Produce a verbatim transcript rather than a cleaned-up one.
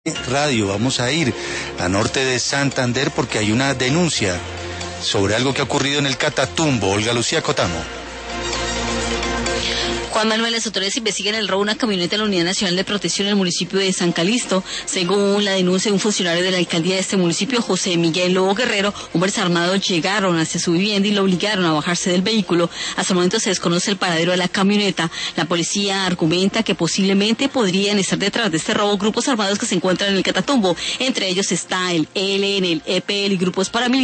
Radio, vamos a ir a norte de Santander porque hay una denuncia sobre algo que ha ocurrido en el Catatumbo. Olga Lucía Cotamo. Juan Manuel, las autoridades investigan el robo de una camioneta en la Unidad Nacional de Protección en el municipio de San Calixto. Según la denuncia de un funcionario de la alcaldía de este municipio, José Miguel Lobo Guerrero, hombres armados llegaron hacia su vivienda y lo obligaron a bajarse del vehículo. Hasta el momento se desconoce el paradero de la camioneta. La policía argumenta que posiblemente podrían estar detrás de este robo grupos armados que se encuentran en el Catatumbo. Entre ellos está el E L N, el E P L y grupos paramilitares.